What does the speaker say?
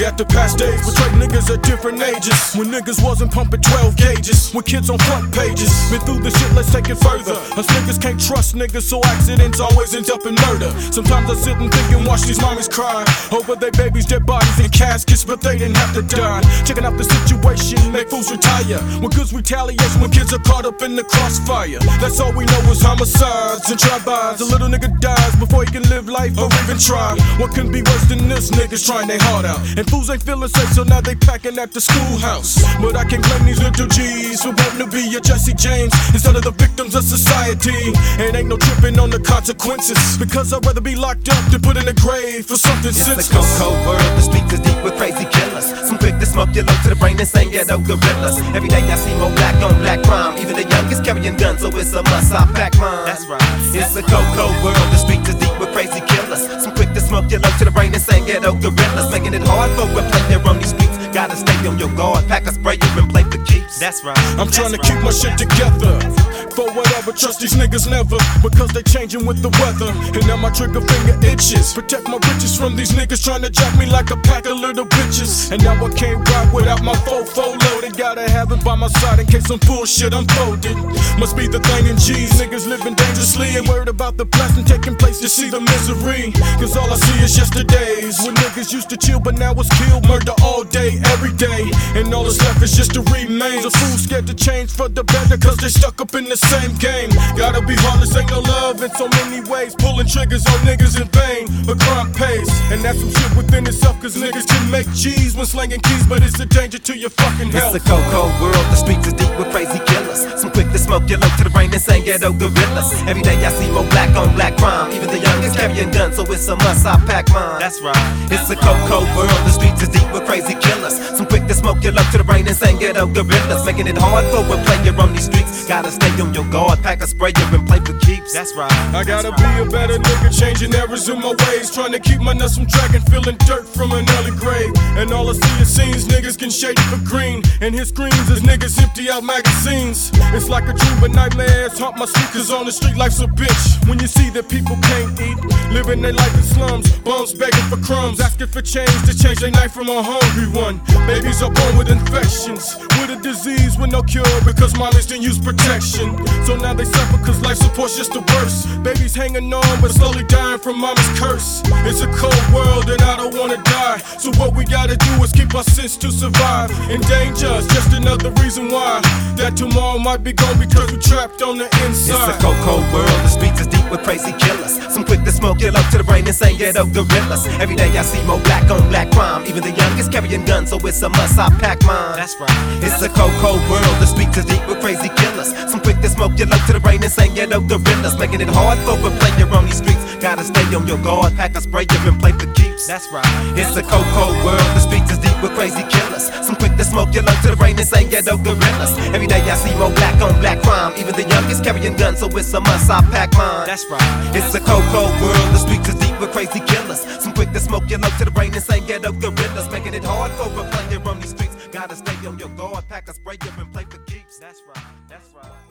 at the past days, portrayed niggas at different ages. When niggas wasn't pumping 12 gauges, when kids on front pages. Been through the shit, let's take it further. Us niggas can't trust niggas, so accidents always end up in murder. Sometimes I sit and think and watch these mommies cry over their babies, dead bodies in caskets, but they didn't have to die. Checking out the situation, make fools retire. When goods retaliation, when kids are caught up in the crossfire. That's all we know is homicides and drive-bys. A little nigga dies before he can live life or even try. What can be worse than this? Niggas trying their heart out, and fools ain't feeling safe, so now they packing at the schoolhouse. But I can't blame these little G's for wanting to be a Jesse James instead of the victims of society. And ain't no tripping on the consequences, because I'd rather be locked up than put in a grave for something senseless. It's a cold, cold world, the streets is deep with crazy killers. Some quick to smoke your load to the brain and sing ghetto gorillas. Every day I see more black on black crime. Even the youngest carrying guns, so it's a must, I pack mine. That's right. It's a cold, cold world, the streets is deep with crazy killers. Some quick to smoke your load to the brain and sing ghetto gorillas. Making it hard for a player on these streets. Gotta stay on your guard, pack a sprayer and play for keeps. That's right. I'm trying to keep my shit together. For whatever, trust these niggas never, because they changing with the weather. And now my trigger finger itches. Protect my riches from these niggas trying to jack me like a pack of little bitches. And now I can't ride without my fofo loaded. Gotta have it by my side in case some bullshit unfolded. Must be the thing in G's. Niggas living dangerously, ain't worried about the blasting taking place to see the misery. Cause all I see is yesterdays, when niggas used to chill, but now it's kill, murder all day, every day. And all that's left is just the remains of fools scared to change for the better, cause they stuck up in the same game. Gotta be heartless, ain't no love in so many ways. Pulling triggers on niggas in vain, but crime pays. And that's some shit within itself, cause niggas can make G's when slanging keys, but it's a danger to your fucking health. It's a cold, cold world, the streets is deep with crazy killers. Some quick to smoke your load to the brain and sing ghetto gorillas. Every day I see more black on black crime. Even the youngest carrying guns, so it's a must, I pack mine. That's right. It's a cold, cold world, the streets is deep with crazy killers. Some quick to smoke your load to the brain and sing ghetto gorillas. Making it hard for a player on these streets. Gotta stay on your guard, pack a sprayer and play for keeps. That's right. I gotta be a better nigga, changing errors in my ways. Trying to keep my nuts from dragging, feeling dirt from an early grave. And all I see is scenes, niggas can shade it for green. And his screens as niggas empty out magazines. It's like a dream, but nightmares haunt my sneakers on the street. Life's a bitch when you see that people can't eat, living their life in slums, bums begging for crumbs, asking for change to change their night from a hungry one. Babies are born with infections, with a disease with no cure, because mommies didn't use protection. So now they suffer cause life support's just the worst. Babies hanging on but slowly dying from mama's curse. It's a cold world and I don't wanna die, so what we gotta do is keep our sense to survive. Endanger's just another reason why that tomorrow might be gone, because we're trapped on the inside. It's a cold, cold world, the streets is deep with crazy killers. Some quick to smoke your load to the brain and sing ghetto gorillas. Every day I see more black on black crime. Even the youngest carrying guns, so it's a must, I pack mine. That's right. It's a cold, cold world, the streets is deep with crazy killers. Some quick to smoke your load to the brain and sing ghetto gorillas. Making it hard for a player on these streets. Gotta stay on your guard, pack a sprayer and play for keeps. That's right. It's a cold, cold world, the streets is deep with crazy killers. Some quick to smoke your load to the brain and sing ghetto gorillas. Every day I see more black on black crime. Even the youngest carrying guns, so it's a must, I pack mine. That's right. It's a cold, cold world, the streets is deep with crazy killers. Some quick to smoke your load to the brain and sing ghetto gorillas. Making it hard for a player on these streets. Gotta stay on your guard, pack a sprayer and play for keeps. That's right. That's right.